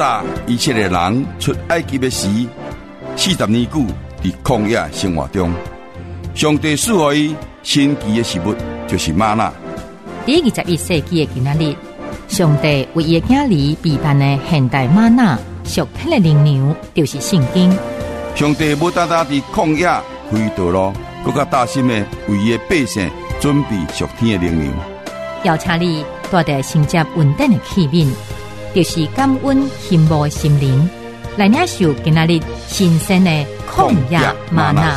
早以色列人出埃及的时，40年久伫曠野生活中，上帝赐予伊神奇的食物，就是吗哪。 第21世纪的今仔日，上帝为伊的囝儿备办的现代吗哪属天的灵粮，就是圣经。 上帝无单单伫旷野开道路，更加大心的为伊的百姓准备属天的灵粮。 邀请你带着承接稳定的器皿，就是感恩羡慕的心灵，来领受今仔日新鲜的曠野吗哪。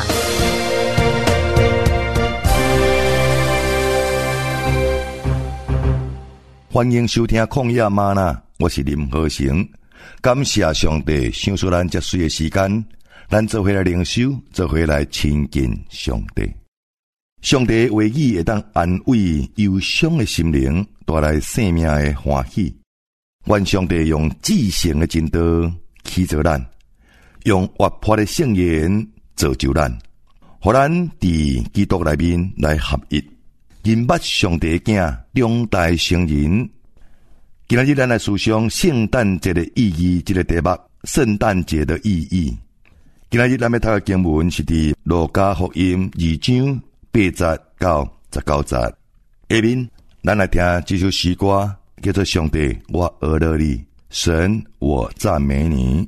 欢迎收听旷野吗哪，我是林和成。感谢上帝赏赐咱这水的时间，咱做伙来灵修，做伙来亲近上帝。上帝话语会当安慰忧伤的心灵，带来生命的欢喜。愿上帝用至诚的真道启造咱，用活泼的圣言造就咱，互咱伫基督内面来合一，认捌上帝的囝，两代成人。今日咱来思想圣诞节的意义，这个题目圣诞节的意义。今日咱要读的经文是伫路加福音2章8节到19节。下面咱来听这首诗歌，叫做《上帝我俄勒你，神我赞美你》。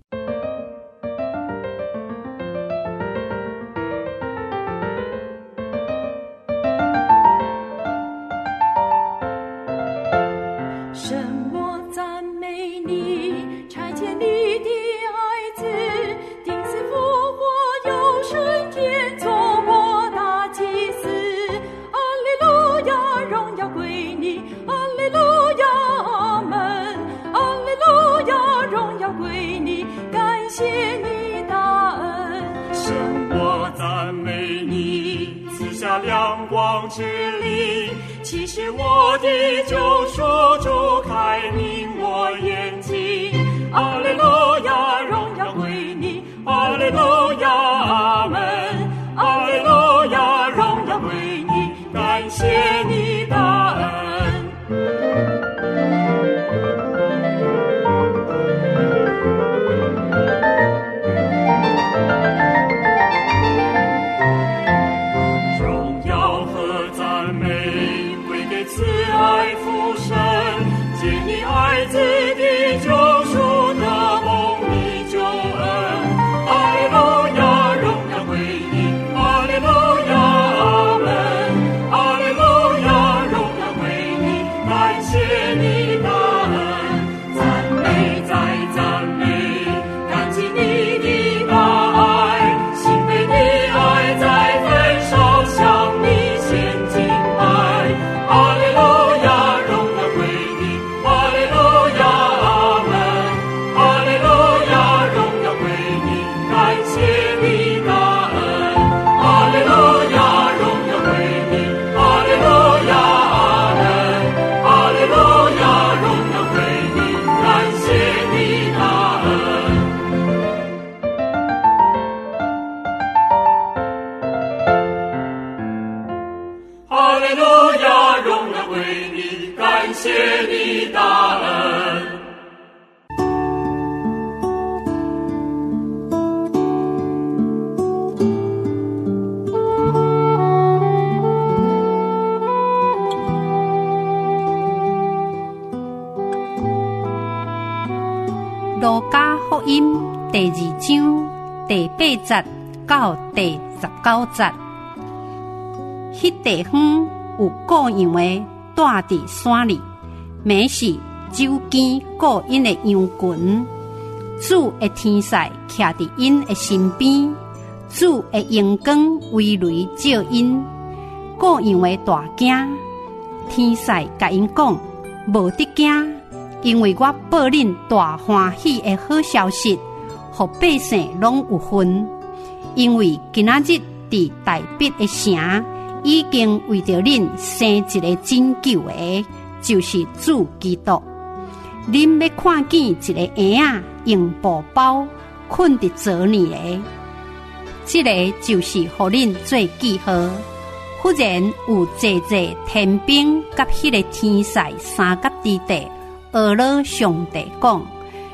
亮光之力，其实我的救赎主开明我眼睛。阿利路亚，荣耀归你，阿利路亚，阿门。阿利路亚，荣耀归你，感谢你大恩。 路加福音第2章第8節到第19節。迄地方有各樣的住佇山裡，每是酒見各因的羊群，主的天使徛佇因的身邊，主的陽光為雷照因，各樣的大驚。天使甲因講，無得驚，因為我報恁大歡喜的好消息，予百姓攏有份。因為今仔日佇大必的城，已經為着恁生一個拯救的，就是主基督。恁要看見一個嬰仔用布包困佇座裡的，這個就是予恁做記號。忽然有濟濟天兵甲迄個天使三甲之地，俄勒上帝講：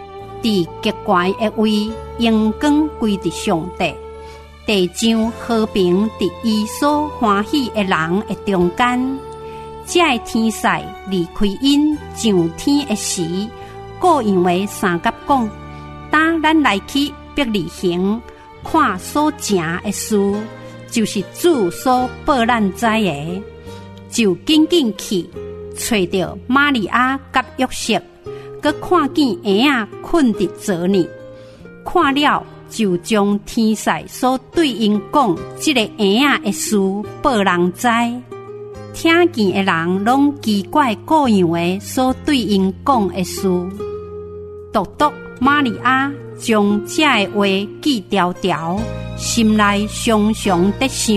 伫极悬的位，荣光归伫上帝。地上和平伫伊所欢喜的人的中间。这个天使离开因上天的时，故因为三甲讲：当咱来去伯利恒，看所成的事，就是主所报咱知的。就紧紧去，找到玛利亚甲约瑟，佮看见婴仔困伫槽里，看了就将天使所对因讲这个婴仔的事报人知。听见的人拢奇怪各样的所对因讲的事，独独玛利亚将这个话记条条，心内常常在想。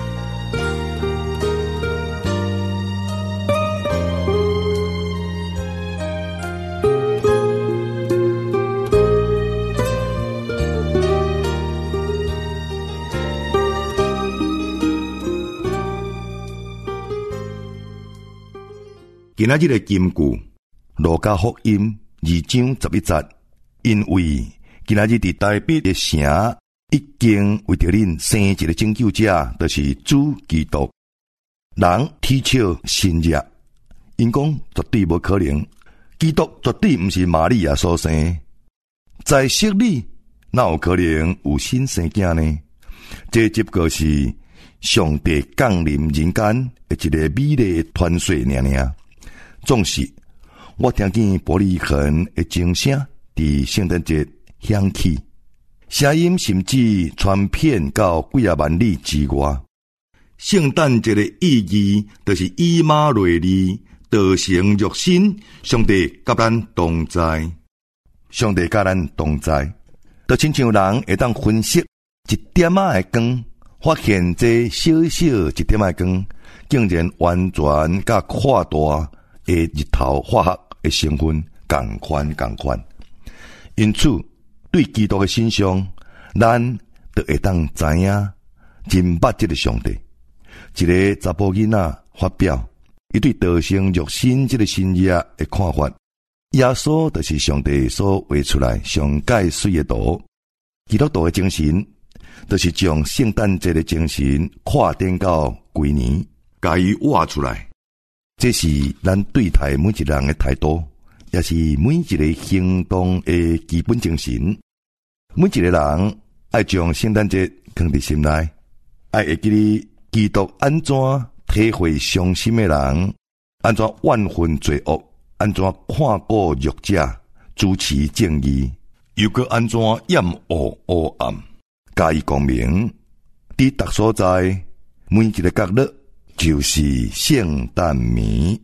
今仔日的金句，路加福音2章11節，因為今仔日伫台北的城已經為着恁生一個拯救者，就是主基督。人啼笑新約，因講絕對無可能，基督絕對毋是瑪利亞所生，在昔裡哪有可能有新生囝呢？這只不過是上帝降臨人間的一個美麗的傳說爾爾。總是我聽見伯利恆的鐘聲佇聖誕節響起，聲音甚至傳遍到幾啊萬里之外。聖誕節的意義就是以馬內利道成肉身，上帝甲咱同在，上帝甲咱同在，就親像人會當分析一點仔的光，發現這小小一點仔的光，竟然完全甲擴大的日頭化學的成分同款，因此對基督的身上，咱就會當知影真捌這個上帝。一個查甫囡仔發表伊對道成肉身這個新約的看法，耶穌就是上帝所畫出來上解水的圖。基督徒的精神，就是將聖誕節的精神擴展到規年，甲伊畫出來。這是咱對待每一個人的態度，也是每一個行動的基本精神。每一個人愛將聖誕節放佇心內，愛會記得基督安怎體會傷心的人，安怎怨恨罪惡，安怎看顧弱者，主持正義，又閣安怎掩護黑暗，加以光明。佇逐所在，每一個角落，就是聖誕暝。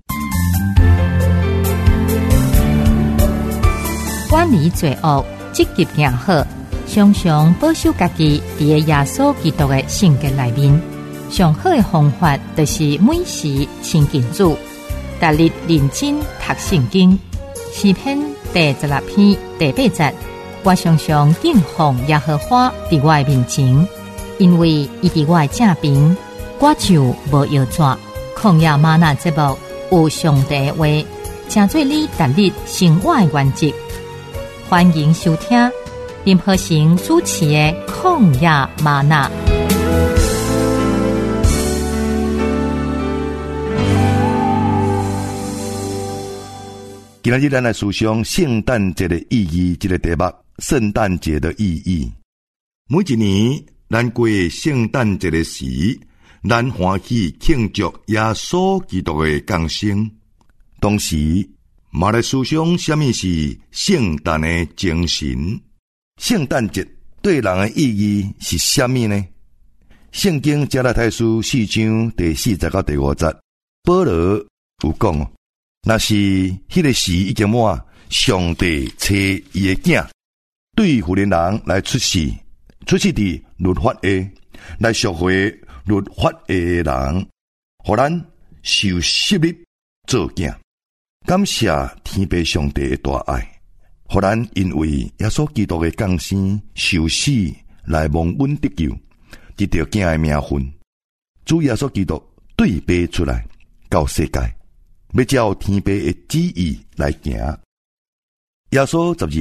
遠離罪惡，積極行好，常常保守家己佇個耶穌基督的性格內面。上好的方法，就是每時親近主，逐日認真讀聖經。詩篇第16篇第8節，我常常敬奉耶和華佇我的面前，因為伊佇我的正邊。我就無搖轉，曠野嗎哪節目有上帝的話，成做你逐日生活的原則。歡迎收聽林和成主持的曠野嗎哪。 今日咱來思想聖誕節的意義，這個題目聖誕節的意義。每一年咱過聖誕節的時，咱歡喜慶祝耶穌基督的降生，同時嘛來思想什麼是聖誕的精神。聖誕節對人的意義是什麼呢？聖經加拉太書4章第4節到第5節，保羅有講，那是迄個時已經滿，上帝找伊的囝，對婦人人來出世佇律法的，來贖回律法的人，互咱受洗入做囝。感謝天父上帝的大愛，互咱因為耶穌基督的降生受死來蒙恩得救，得到囝的名分。主耶穌基督對背出來到世界，要照天父的旨意來行。耶穌12歲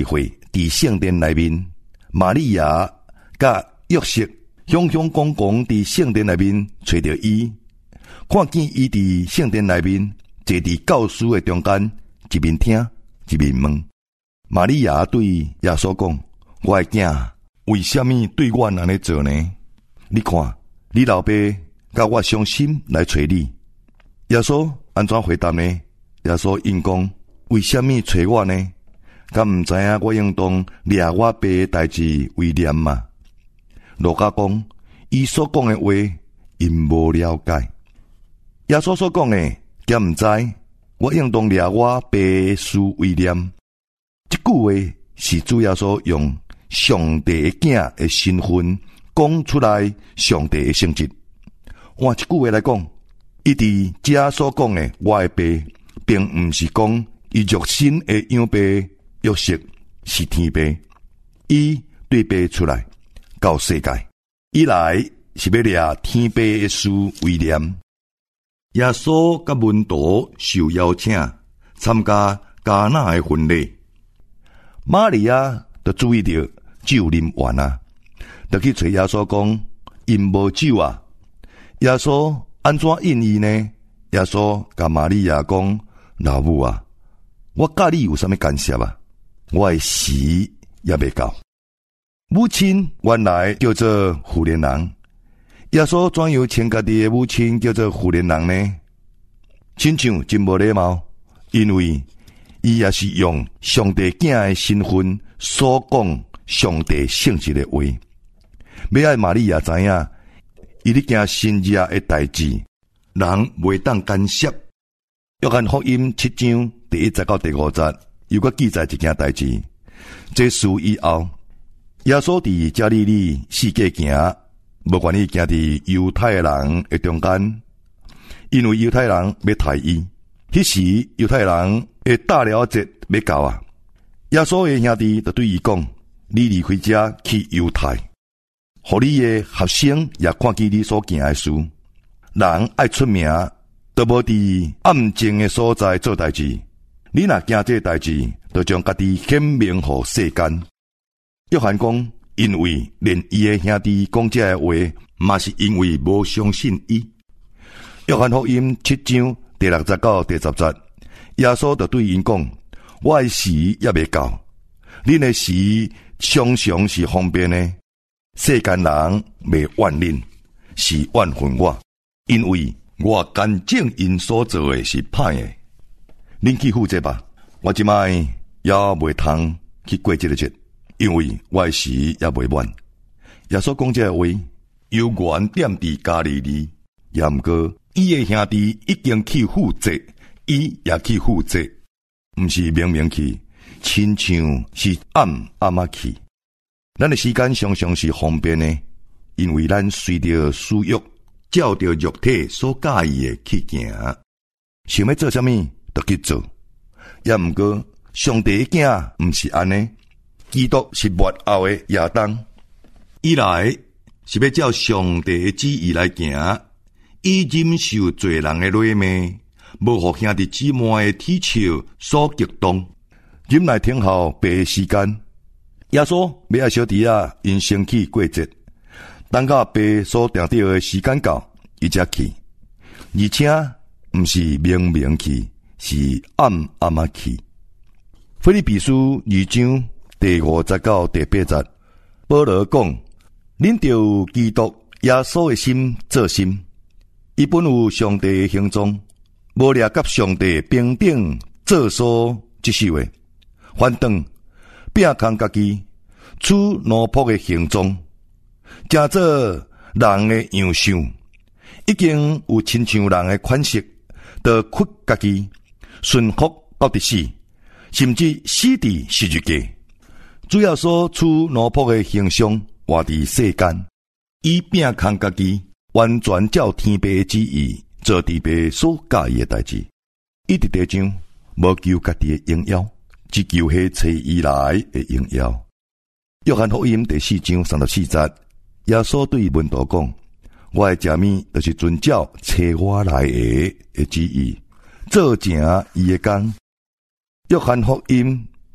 伫圣殿内面，玛利亚甲约瑟雄雄公公伫圣殿内面找到伊，看见伊伫圣殿内面坐伫教师的中间，一面听一面问。玛利亚对耶稣讲：我的囝，为什么对我安尼做呢？你看，你老爸甲我伤心来找你。耶稣安怎回答呢？耶稣应讲：为什么找我呢？敢毋知影我应当掠我爸的代志为念吗？路加讲，伊所讲的话，因无了解。耶稣所讲的，敢毋知我应当掠我爸的事为念。这句话是主耶稣用上帝的囝的身份讲出来上帝的性质。换一句话来讲，伊伫遮所讲的我的爸，并毋是讲伊肉身的养爸约瑟是天爸，伊对爸出来到世界，伊来是要掠天爸的事为念。耶稣甲门徒受邀请参加迦纳的婚礼。玛利亚就注意到酒啉完啊，就去找耶稣讲：因无酒啊！耶稣安怎应伊呢？耶稣甲玛利亚讲：老母啊，我甲你有啥物干涉啊？我的时也未到。母亲原来叫做妇人人，耶稣怎样称家己的母亲叫做妇人人呢？亲像真无礼貌，因为伊也是用上帝囝的身份所讲上帝性质的话，要爱玛利亚知影，伊咧惊新约的代志，人袂当干涉。约翰福音7章第1节到第5节，又搁记载一件代志。这事以后，耶稣伫加利利四界行，无愿意行伫犹太人的中间，因为犹太人要杀伊。迄时犹太人的大了节要到啊，耶稣的兄弟就对伊讲：你离开这去犹太，互你的学生也看见你所行的事。人爱出名，都无伫暗静的所在做代志。你若行这代志，就将家己显明互世间。约翰讲，因为连伊的兄弟讲这的话，嘛是因为无相信伊。约翰福音7章第6节到第10节，耶稣就对因讲：我的时也未到，恁的时常常是方便的。世间人未怨恁，是怨恨我，因为我干正因所做的是歹的。恁去负责吧，我即摆也袂通去过这个节，因为我的时也未满。耶稣讲这话，犹原踮伫加利利，也毋过伊的兄弟已经去负责，伊也去负责，毋是明明去，亲像是暗啊去。咱的时间常常是方便的，因为咱随着私欲，照着肉体所介意的去行，想要做啥物就去做。也毋过上帝的囝毋是安尼，基督是末后的亚当，伊来是要照上帝的旨意来行，以忍受罪人的累骂，无互兄弟姊妹的体笑所激动，忍耐听候白的时间。耶稣要爱小弟啊，因生气过节，等到白所定定的时间到，伊才去，而且毋是明明去，是暗暗去。腓立比书2章第5节到第8节，保罗讲：恁着有基督耶稣的心做心，伊本有上帝的形状，无掠甲上帝平等做所即首的，反倒摒空家己，取奴仆的形状，正做人的样相，已经有亲像人的款式，就屈家己，顺服到底死，甚至死伫十字架。主要所取奴仆的形象活伫世间，以摒空家己，完全照天父的旨意做天父所介意的代志。伊伫地上无求家己的荣耀，只求迄找伊来的荣耀。约翰福音第4章34节，耶稣对门徒讲：我的食物就是遵照找我来的旨意，做成伊的工。约翰福音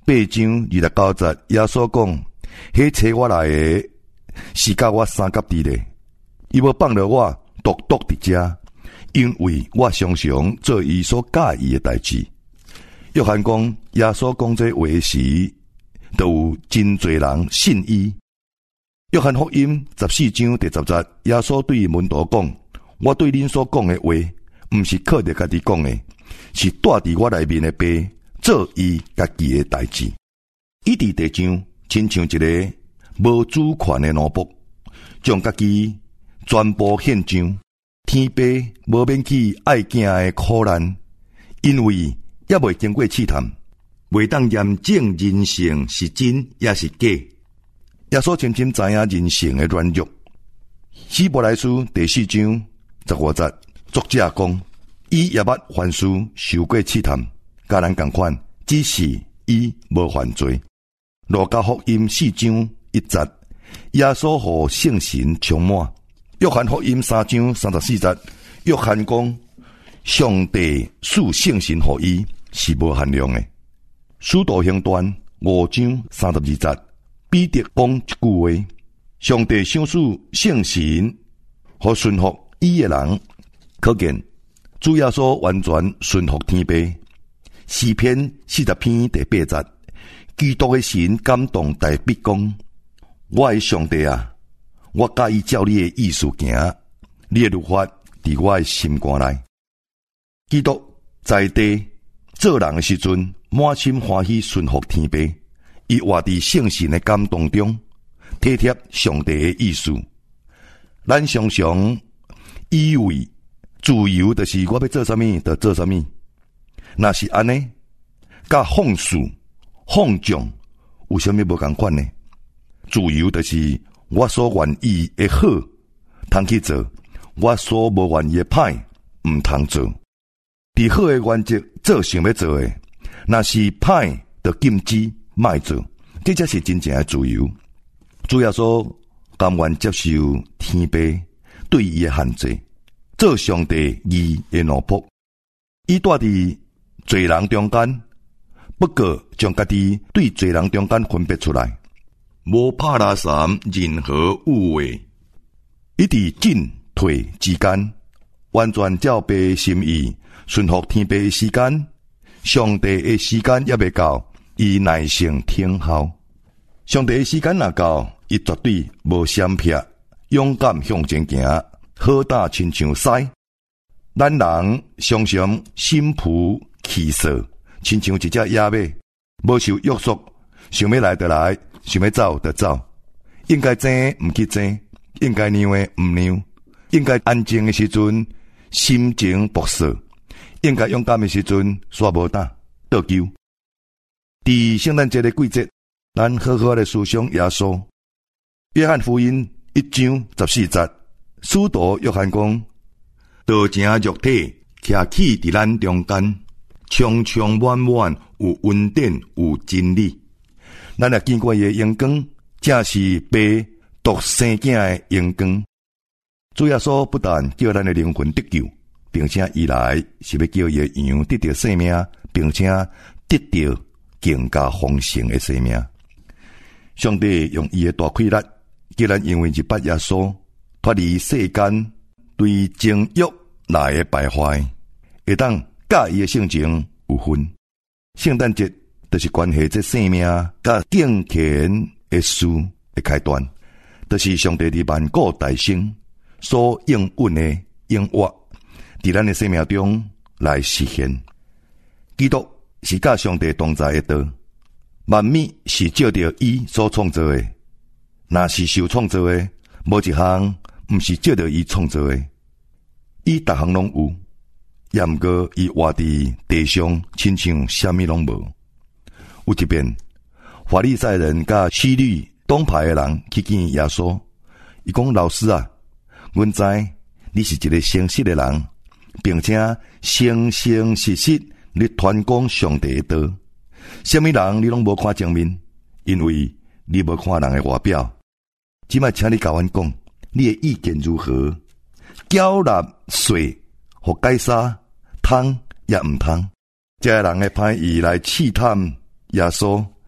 8章29節，耶穌講：迄找我來的，是甲我三甲地的，伊要放了我獨獨佇遮，因為我常常做伊所介意的代志。約翰講，耶穌講這話時，就有真濟人信伊。約翰福音14章第10節，耶穌對門徒講：我對恁所講的話，毋是靠着家己講的，是帶佇我內面的爸做伊家己的代志。伊佇地上，親像一個無主權的奴僕，將家己全部獻上。天父無免去愛囝的苦難，因為也未經過試探，未當驗證人性是真也是假。耶穌深深知影人性的軟弱。希伯來書第4章15節，作者講：伊也捌凡事受過試探，甲咱同款，只是伊無犯罪。路加福音4章1節，耶穌互聖神充滿。約翰福音3章34節，約翰講：上帝賜聖神予伊是無限量的。使徒行傳5章32節，彼得講一句話：上帝賞賜聖神予順服伊的人。可見主耶穌完全順服天父。詩篇40篇第8節，基督的神感動大筆講：我的上帝啊，我介意照你的意思行，你的律法佇我的心肝內。基督在地做人的時陣，滿心歡喜順服天父，伊活佇聖神的感動中，體貼上帝的意思。咱常常以為自由就是我要做啥物就做啥物，若是安尼，甲放肆放縱有啥物無共款呢？自由就是我所願意的好，通去做；我所無願意的歹，毋通做。佇好的原則做想要做的，若是歹就禁止莫做，這才是真正的自由。主耶穌甘願接受天父對伊的限制，做上帝義的奴僕。伊住佇罪人中間，不過將家己對罪人中間分別出來，無拍拉三任何污穢。伊佇進退之間，完全照爸心意，順服天父的時間，上帝的時間也未到，伊耐性聽候。上帝的時間若到，伊絕對無閃避，勇敢向前行，好打親像獅。咱人常常心浮氣躁，親像一隻野馬，無受約束，想要來就來，想要走就走，應該爭毋去爭，應該讓的毋讓，應該安靜的時陣心情勃塞，應該勇敢的時陣煞無膽倒球。佇聖誕節的季節，咱好好的思想耶穌。約翰福音1章14節，使徒約翰講：道成肉體，徛起佇咱中間，充充滿滿有恩典有真理。咱也見過伊的榮光，正是爸獨生囝的榮光。主耶穌不但叫咱的靈魂得救，並且伊來是要叫伊的羊得到生命，並且得到更加豐盛的生命。上帝用伊的大氣力，叫咱因為一拜耶穌，脫離世間對情欲來的敗壞，會當甲伊的性情有分。聖誕節就是關係這生命甲敬虔的事的開端，就是上帝佇萬古大聖所應允的應許，佇咱的生命中來實現。基督是甲上帝同在的道，萬物是照着伊所創造的，若是受創造的，無一項毋是照着伊創造的。伊逐項攏有，也毋過伊活佇地上，親像啥物攏無。有一遍，法利賽人甲希律黨派的人去見耶穌，伊講：老師啊，阮知你是一個誠實的人，並且誠誠實實你傳講上帝的道。啥物人你攏無看正面，因為你無看人的外表。即擺請你甲阮講，你的意見如何？繳納稅互該撒，通也毋通？這人的歹意來試探耶穌，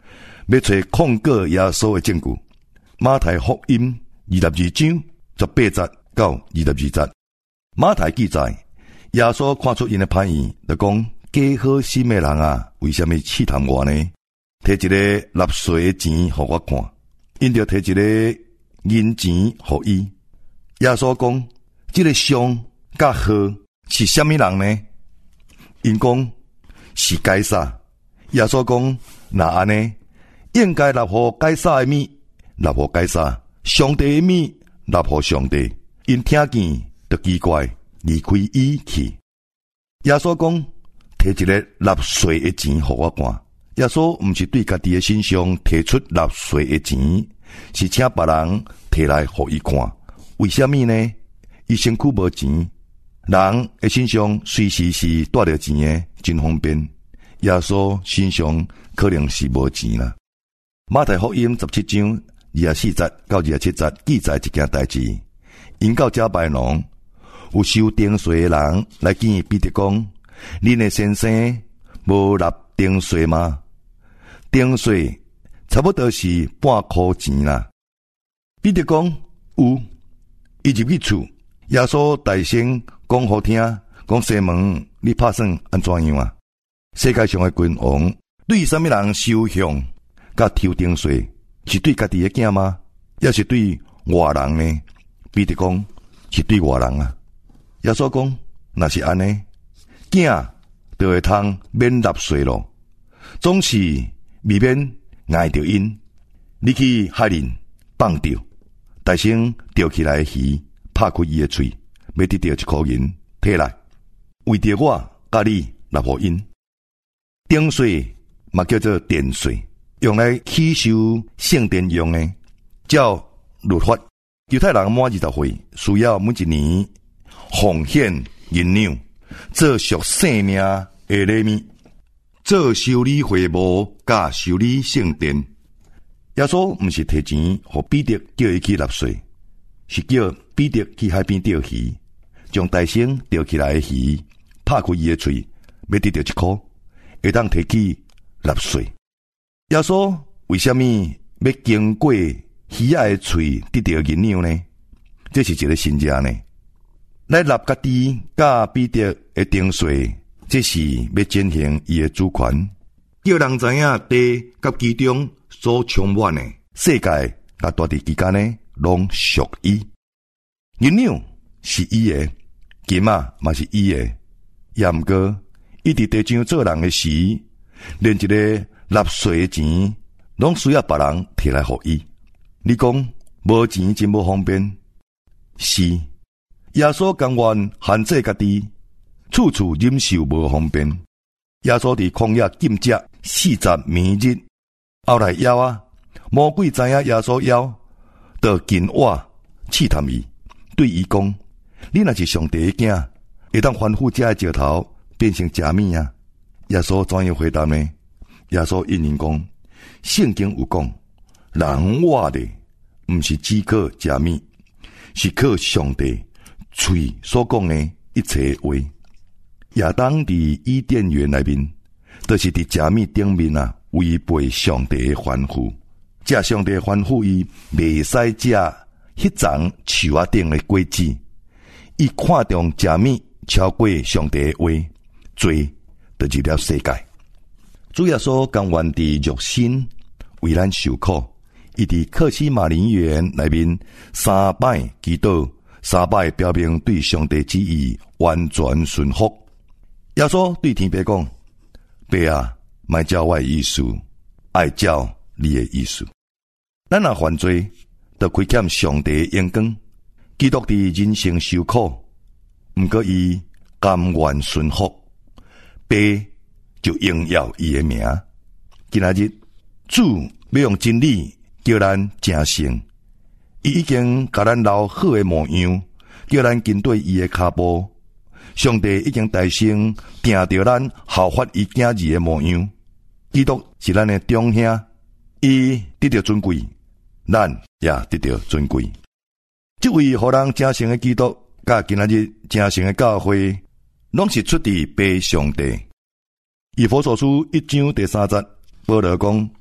要找控告耶稣的证据。马太福音22章18节到22节，马太记载，耶稣看出因的歹意，就讲：假好心的人啊，为什么试探我呢？摕一个纳税的钱给我看，因就摕一个银钱给伊。耶稣讲：这个商甲好是什么人呢？因讲是该撒。耶稣讲：那安尼，应该纳乎该撒的米，纳乎该撒；上帝的米，纳乎上帝。因听见就奇怪，离开伊去。耶稣讲：摕一个纳税的钱给我看。耶稣毋是对家己的身上提出纳税的钱，是请别人摕来给伊看。为什么呢？伊身躯无钱，人的身上随时是带着钱的，真方便。耶稣身上可能是无钱啦。马太福音17章24节到27节记载一件代志，因到这摆农，有收丁税的人来见彼得讲：恁的先生无纳丁税吗？丁税差不多是半块钱啦。彼得讲：有。伊入去厝，耶稣大声讲好听，讲西门，你拍算安怎样啊？世界上的君王对什么人收向甲抽丁税？是对家己的囝吗？也是对外人呢？彼得讲是对外人啊。耶稣讲，若是安尼，囝就会通免纳税咯。总是未免挨着因，你去害人放着，大声钓起来的鱼，拍开伊的嘴，要得到一块银摕来，为着我甲你纳互因。丁税嘛叫做殿税，用来起收圣殿用的。照律法，犹太人满20岁，需要每一年奉献银两，做属性命的礼物，做修理会幕甲修理圣殿。耶稣毋是摕钱互彼得叫伊去纳税，是叫彼得去海边钓鱼，将大声钓起来的鱼拍开伊的嘴，要得到一颗，会当摕去纳税。耶稣为什么要经过鱼仔的嘴得到银两呢？这是一个神迹呢。来纳家己甲彼得的丁税，这是要践行伊的主权，叫人知影地甲其中所充满的世界甲大地之间呢，拢属伊。银两是伊的，金嘛是伊的，也毋过伊伫地上做人的时，连一个纳税的钱，拢需要别人摕来互伊。你讲无钱真无方便，是耶稣甘愿限制家己，处处忍受无方便。耶稣伫旷野禁食40暝日，后来枵啊，魔鬼知影耶稣枵，就近我试探伊，对伊讲：你若是上帝的囝，会当吩咐这石头变成食物啊？耶稣怎样回答呢？耶稣应允讲：圣经有讲，人活的毋是只靠食物，是靠上帝嘴所讲的一切话。亚当伫伊甸园内面，就是伫食物顶面啊，违背上帝的吩咐。食上帝吩咐伊袂使食迄丛树仔顶的果子，伊看重食物超过上帝的话，罪就入了世界。主耶稣甘愿伫肉身为咱受苦，伊伫克西马林园内面3摆祈祷，3摆表明对上帝旨意完全顺服。耶稣对天父讲：爸啊，莫照我的意思，爱照你的意思。咱若犯罪，就亏欠上帝的眼光。基督伫人生受苦，毋过伊甘愿顺服，爸就荣耀伊的名。今仔日主要用真理叫咱成圣，伊已经甲咱留好的模样，叫咱跟对伊的脚步。上帝已经大声定着咱效法伊囝儿的模样。基督是咱的中兄，伊得到尊贵，咱也得到尊贵。这位互人成圣的基督，甲今仔日成圣的教会，拢是出自爸上帝。以弗所书1章第3节，保罗讲：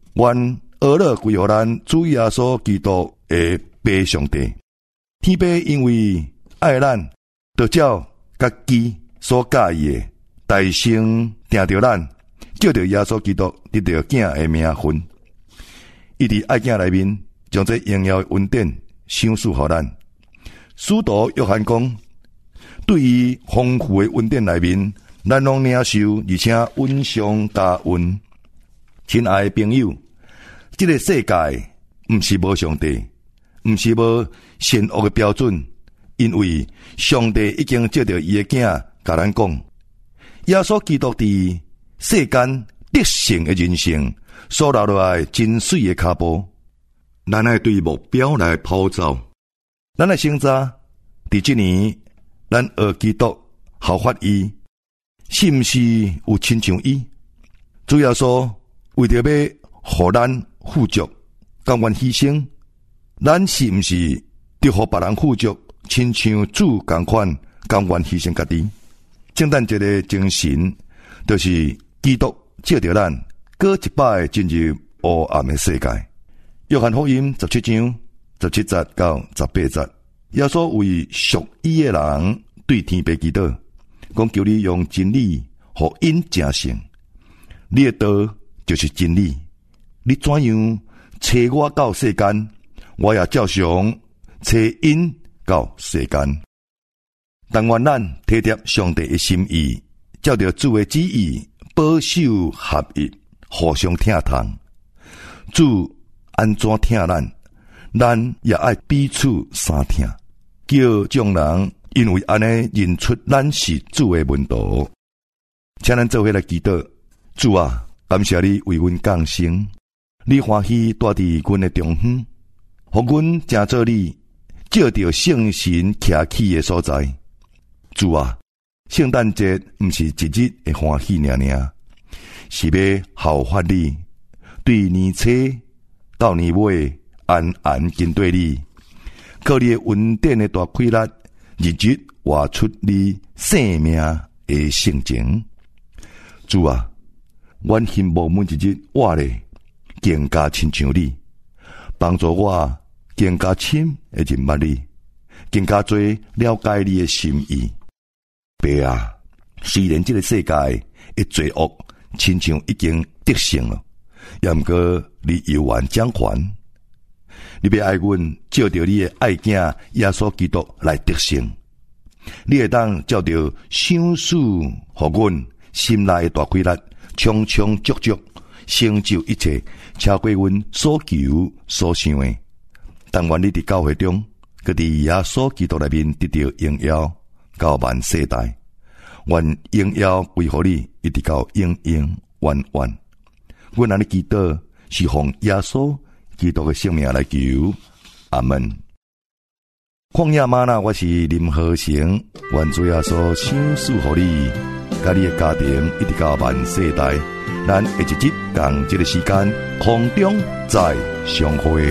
愿俄勒归予咱主耶稣基督的父上帝。天父因为爱咱，就照家己所介意的，大声定着咱，借着耶稣基督得到囝的名分。伊伫爱囝内面，将这荣耀的恩典赏赐予咱。使徒约翰讲，对于丰富的恩典内面，咱拢领受，而且恩上加恩。亲爱的朋友，这个世界不是无上帝，不是无善恶的标准，因为上帝已经借着伊的囝，甲咱讲，耶稣基督伫世间得胜的人生所留落来真水的脚步，咱爱对目标来跑走。咱的先早伫这年，咱学基督效法伊，是毋是有亲像伊？主要说为着要互咱富足，甘愿牺牲，咱是毋是得互别人富足，亲像主同款，甘愿牺牲家己？圣诞节的精神，就是基督借着咱，过一摆进入黑暗的世界。约翰福音17章17节到18节，耶稣为属伊的人对天父祈祷，讲求你用真理互因成圣。你的道就是真理，你怎样找我到世间，我也照常找因到世间。但愿咱体贴上帝的心意，照着主的旨意，保守合一，互相听从。主安怎听咱，咱也爱彼此相听，叫众人因为安尼认出咱是主的门徒。请咱做伙来祈祷。主啊，感谢你为阮降生，你欢喜住伫阮的中央，互阮正做你照着圣神徛起的所在。主啊，圣诞节不是一日的欢喜尔尔，是要效法你，对年初到年尾安安跟对你，靠你的恩典的大开力，日日活出你生命的性情。主啊，阮幸福每一日活咧，更加亲像你，帮助我更加深的认捌你，更加多了解你的心意。爸啊，虽然这个世界的罪恶亲像已经得胜了，也毋过你犹原掌权。你要爱阮，照着你的爱子耶稣基督来得胜。你会当照着赏赐互阮心内的大开力，充充足足成就一切，超过阮所求所想的。但愿你伫教会中，佮伫耶稣基督内面得到荣耀，到万世代。愿荣耀归乎你，一直到永永远远。阮安尼祈祷，是奉耶稣基督的圣名来求，阿门。旷野吗哪，我是林和成，愿主耶稣赏赐互你，甲你的家庭一直到万世代。咱下一集同这个时间空中再相会。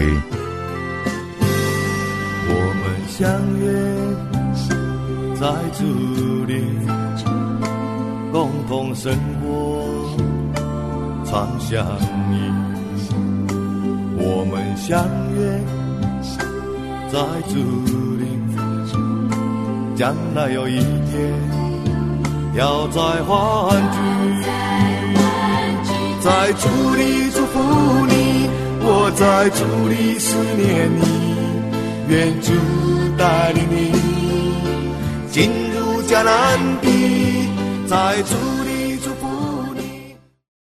我们相约在主里，共同生活，常相依。我们相约在主里，将来有一天要再欢聚，在主里祝福你，我在主里思念你，愿主带领你进入迦南地，在主